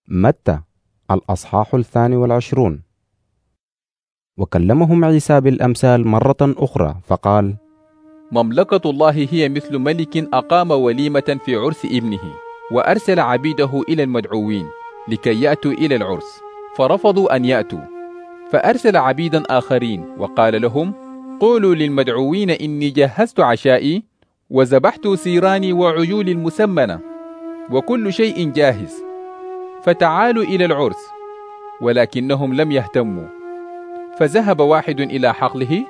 متى الأصحاح 22. وكلمهم عيسى بالأمثال مرة أخرى فقال: مملكة الله هي مثل ملك أقام وليمة في عرس ابنه، وأرسل عبيده إلى المدعوين لكي يأتوا إلى العرس، فرفضوا أن يأتوا. فأرسل عبيدا آخرين وقال لهم: قولوا للمدعوين إني جهزت عشائي، وذبحت سيراني وعجولي المسمنة، وكل شيء جاهز، فتعالوا إلى العرس. ولكنهم لم يهتموا. فذهب واحد إلى حقله،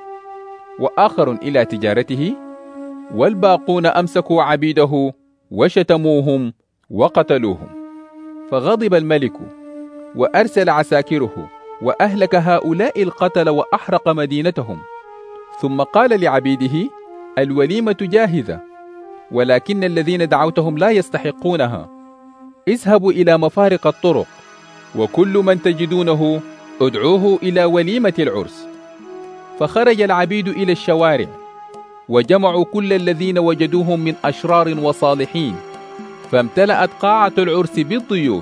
وآخر إلى تجارته، والباقون أمسكوا عبيده وشتموهم وقتلوهم. فغضب الملك وأرسل عساكره وأهلك هؤلاء القتل وأحرق مدينتهم. ثم قال لعبيده: الوليمة جاهزة، ولكن الذين دعوتهم لا يستحقونها. اذهبوا إلى مفارق الطرق، وكل من تجدونه ادعوه إلى وليمة العرس. فخرج العبيد إلى الشوارع، وجمعوا كل الذين وجدوهم من أشرار وصالحين، فامتلأت قاعة العرس بالضيوف.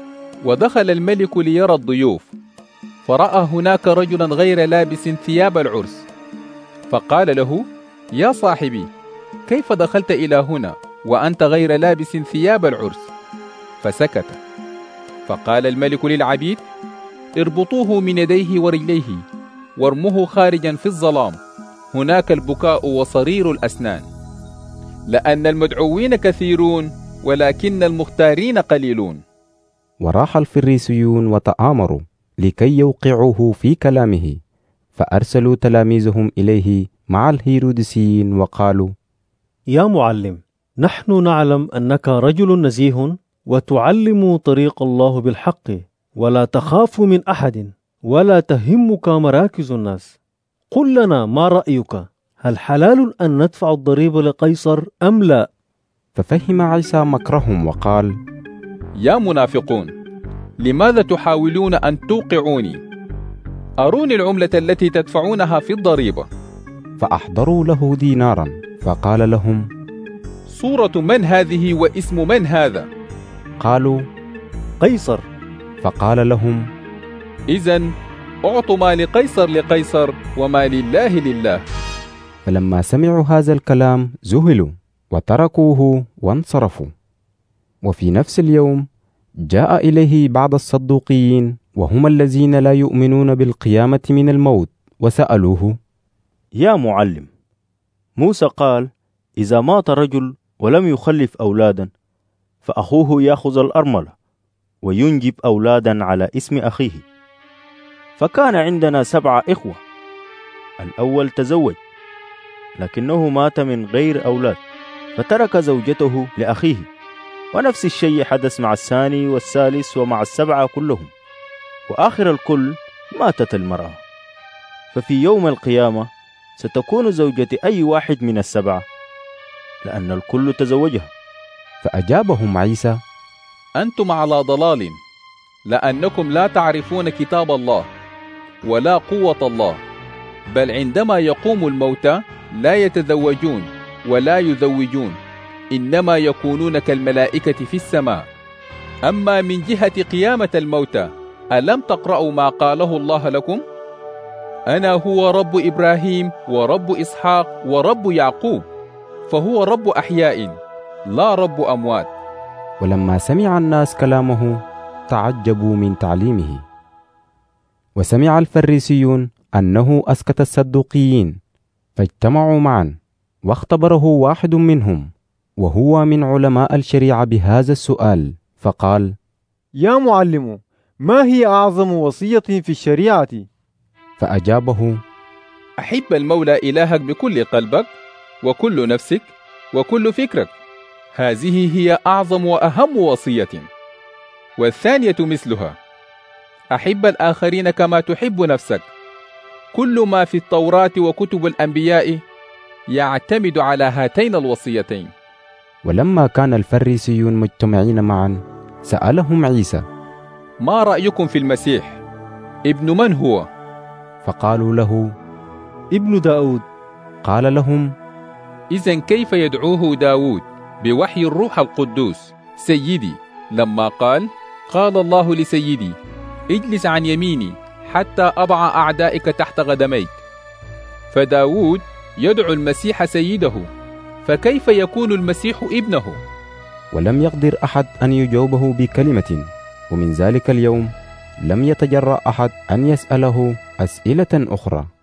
ودخل الملك ليرى الضيوف، فرأى هناك رجلا غير لابس ثياب العرس، فقال له: يا صاحبي، كيف دخلت إلى هنا وأنت غير لابس ثياب العرس؟ فسكت. فقال الملك للعبيد: اربطوه من يديه ورجليه، وارموه خارجا في الظلام، هناك البكاء وصرير الأسنان، لأن المدعوين كثيرون ولكن المختارين قليلون. وراح الفريسيون وتآمروا لكي يوقعوه في كلامه، فأرسلوا تلاميذهم إليه مع الهيروديسيين وقالوا: يا معلم، نحن نعلم أنك رجل نزيه، وتعلم طريق الله بالحق، ولا تخاف من أحد، ولا تهمك مراكز الناس. قل لنا ما رأيك، هل حلال أن ندفع الضريب لقيصر أم لا؟ ففهم عيسى مكرهم وقال: يا منافقون، لماذا تحاولون أن توقعوني؟ أروني العملة التي تدفعونها في الضريبة. فأحضروا له دينارا، فقال لهم: صورة من هذه واسم من هذا؟ قالوا: قيصر. فقال لهم: إذن أعطوا ما لقيصر لقيصر، وما لله لله. فلما سمعوا هذا الكلام ذهلوا وتركوه وانصرفوا. وفي نفس اليوم جاء إليه بعض الصدوقيين، وهم الذين لا يؤمنون بالقيامة من الموت، وسألوه: يا معلم، موسى قال: إذا مات رجل ولم يخلف أولادا، فأخوه يأخذ الأرملة وينجب أولادا على اسم أخيه. فكان عندنا 7 إخوة. الأول تزوج، لكنه مات من غير أولاد، فترك زوجته لأخيه. ونفس الشيء حدث مع الثاني والثالث ومع ال7 كلهم، وآخر الكل ماتت المرأة. ففي يوم القيامة ستكون زوجة أي واحد من ال7، لأن الكل تزوجها. فأجابهم عيسى: أنتم على ضلال، لأنكم لا تعرفون كتاب الله ولا قوة الله، بل عندما يقوم الموتى لا يتزوجون ولا يزوجون، إنما يكونون كالملائكة في السماء. أما من جهة قيامة الموتى، ألم تقرأوا ما قاله الله لكم؟ أنا هو رب إبراهيم ورب إسحاق ورب يعقوب. فهو رب أحياء لا رب أموات. ولما سمع الناس كلامه تعجبوا من تعليمه. وسمع الفريسيون أنه أسكت الصدوقيين، فاجتمعوا معا، واختبره واحد منهم وهو من علماء الشريعة بهذا السؤال، فقال: يا معلم، ما هي أعظم وصية في الشريعة؟ فأجابه: أحب المولى إلهك بكل قلبك وكل نفسك وكل فكرك، هذه هي أعظم وأهم وصية. والثانية مثلها: أحب الآخرين كما تحب نفسك. كل ما في التوراة وكتب الأنبياء يعتمد على هاتين الوصيتين. ولما كان الفريسيون مجتمعين معا سألهم عيسى: ما رأيكم في المسيح؟ ابن من هو؟ فقالوا له: ابن داود. قال لهم: إذن كيف يدعوه داود بوحي الروح القدوس سيدي، لما قال: قال الله لسيدي: اجلس عن يميني حتى أضع أعدائك تحت قدميك. فداود يدعو المسيح سيده، فكيف يكون المسيح ابنه؟ ولم يقدر أحد أن يجاوبه بكلمة، ومن ذلك اليوم لم يتجرأ أحد أن يسأله أسئلة أخرى.